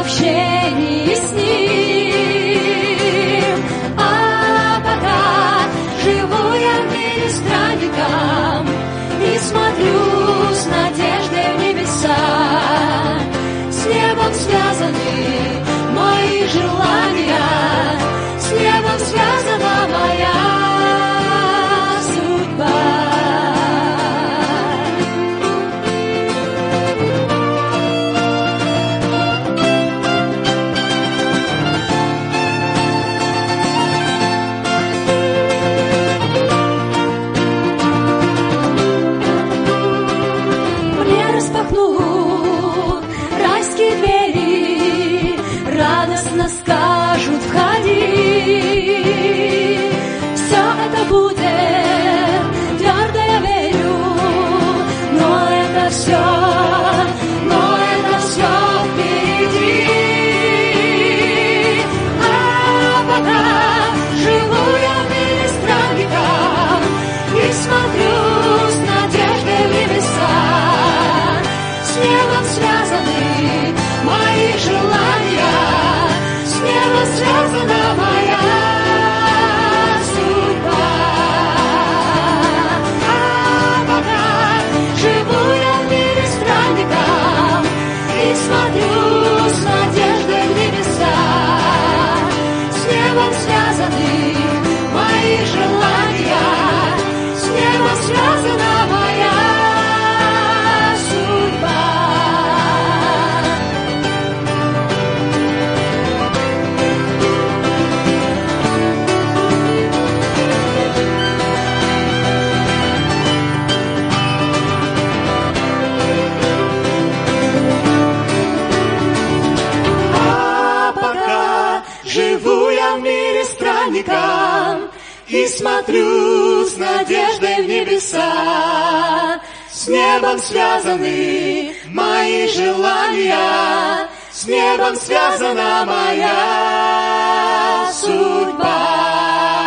общении с Ним. А пока живу я в мире странником и смотрю с надеждой в небеса, с небом связаны мои желания, с небом связана моя судьба. Мне распахнут райские двери, радостно скажут: входи. Все это будет, твердо я верю, но это все впереди. А пока живу я в мире странником и смотрю с надеждой в небеса, с небом связаны мои желания, с небом связана моя судьба. А пока живу я в мире странником и смотрю с надеждой в небеса, с небом связаны мои желания, с небом связана моя судьба. А пока живу я в мире странником и смотрю с надеждой в небеса, с небом связаны мои желания, с небом связана моя судьба.